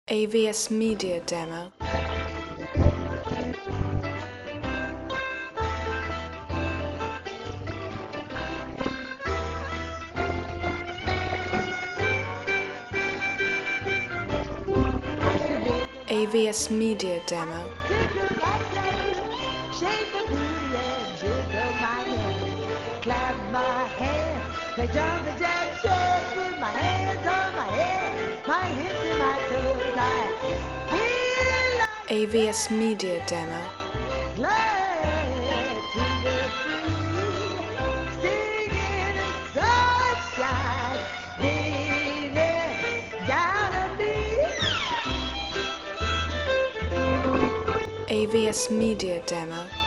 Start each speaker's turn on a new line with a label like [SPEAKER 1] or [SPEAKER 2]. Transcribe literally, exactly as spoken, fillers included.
[SPEAKER 1] A V S Media Demo. A V S Media Demo.
[SPEAKER 2] Shake the booty and jiggle my hand, clap my hands, like jumping jack jacks with my hands on my head, my hips and my toes. I feel like
[SPEAKER 1] A V S Media Demo.
[SPEAKER 2] glad to be free, singing in sunshine, baby, down on me.
[SPEAKER 1] A V S Media Demo.